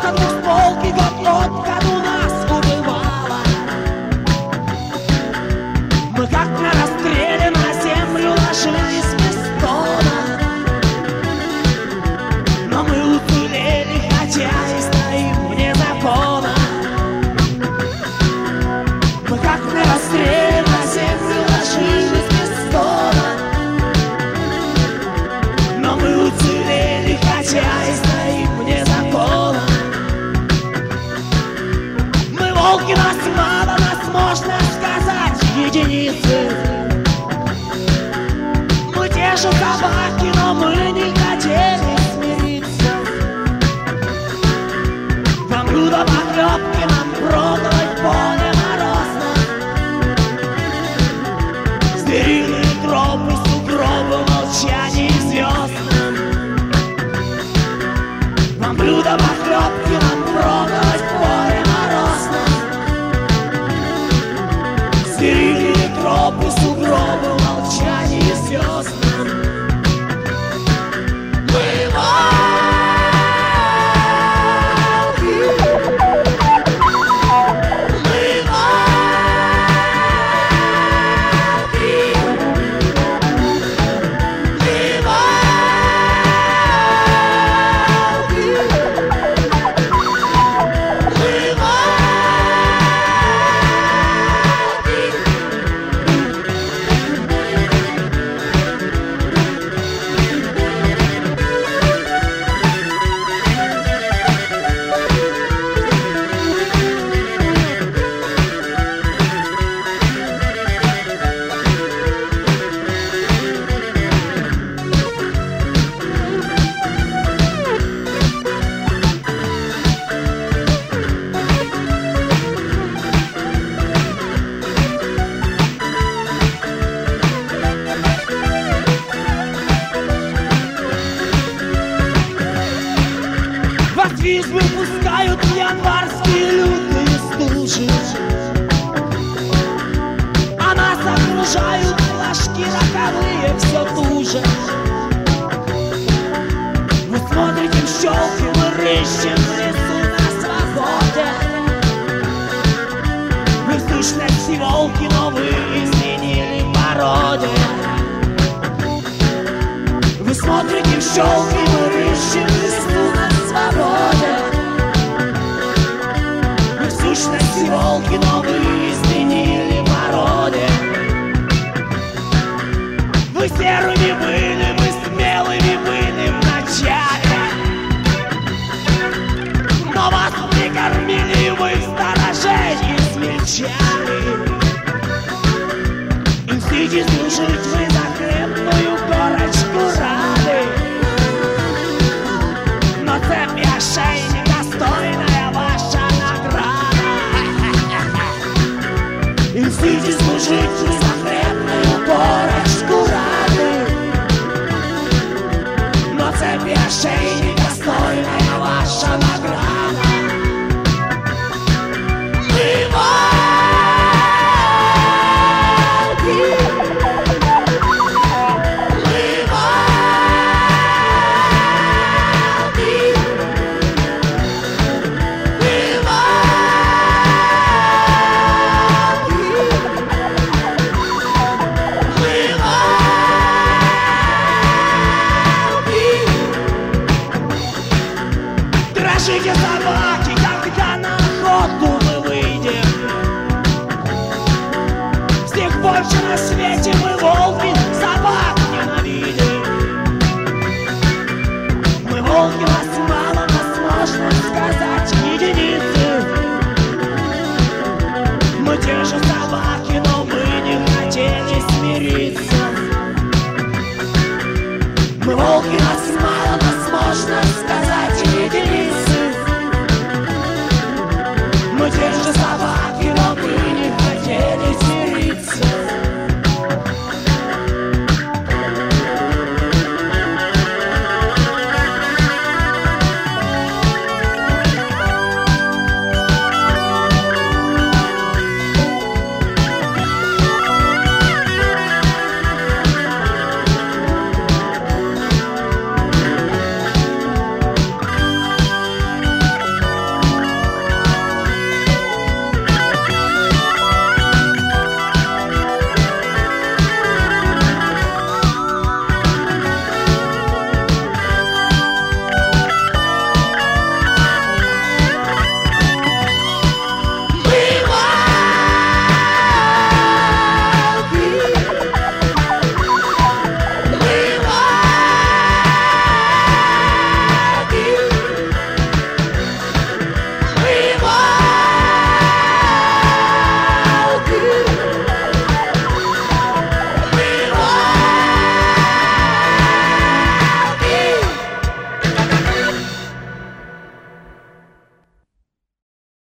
как двухстволки год от году нас убивало. Мы как на расстреле на землю ложились без стона, но мы уцелели, хотя и стоим вне закона. Мы как на расстреле на землю ложились без стона, но мы уцелели, хотя и стоим вне закона. Мы волки, нас мало, нас можно сказать единицы. Мы те же собаки, но мы не хотели смириться. Нам блюдо похлебки, нам пробовать поле морозно. Стерильные тропы, сугробы, молчание звездным. Нам блюдо похлебки, нам пробовать поле морозно. Стерильные тропы, сугробы, молчание звездным. Мы Визбы пускают январские лютые стужи, а нас окружают флажки роковые все туже. Вы смотрите в щелки, мы рыщем в лесу на свободе. Вы в сущности волки, но вы изменили породе. Вы смотрите в щелки, мы рыщем в лесу на свободе. Мы в сущности волки, но вы изменили породе. Вы серыми были, мы смелыми были в начале, но вас не кормили, вы в сторожении смельчали. Им сидите служить, вы